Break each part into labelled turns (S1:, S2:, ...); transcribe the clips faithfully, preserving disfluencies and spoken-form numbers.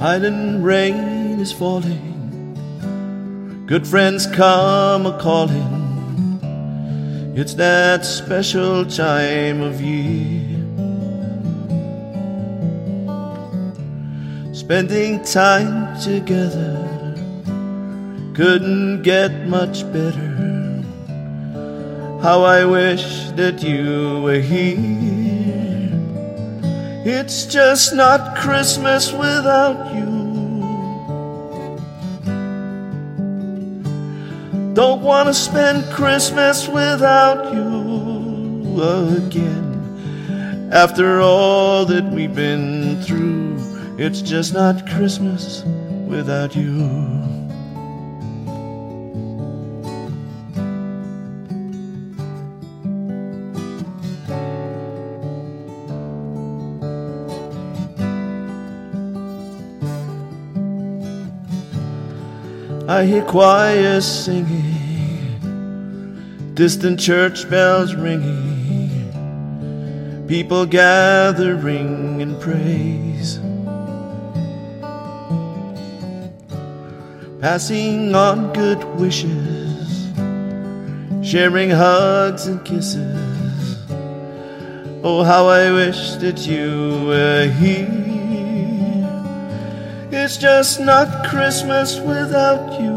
S1: Island rain is falling, good friends come a-calling. It's that special time of year, spending time together couldn't get much better. How I wish that you were here. It's just not Christmas without you. Don't want to spend Christmas without you again. After all that we've been through, it's just not Christmas without you. I hear choirs singing, distant church bells ringing, people gathering in praise, passing on good wishes, sharing hugs and kisses. Oh, how I wish that you were here. It's just not Christmas without you.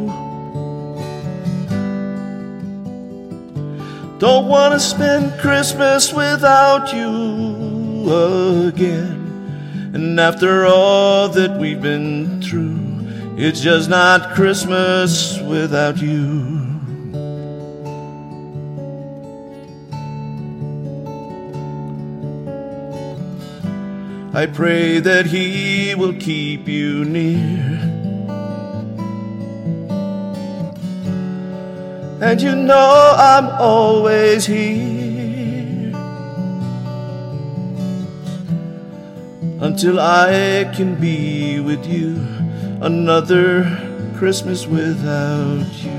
S1: Don't want to spend Christmas without you again. And after all that we've been through, it's just not Christmas without you. I pray that He will keep you near, and you know I'm always here, until I can be with you another Christmas without you.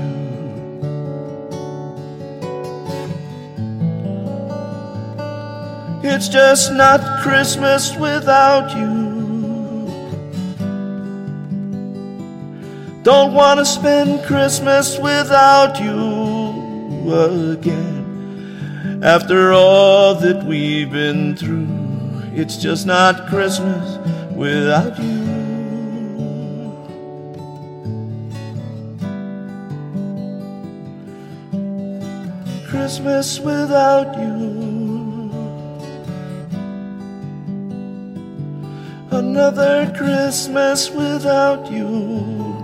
S1: It's just not Christmas without you. Don't want to spend Christmas without you again. After all that we've been through, it's just not Christmas without you. Christmas without you. Another Christmas without you.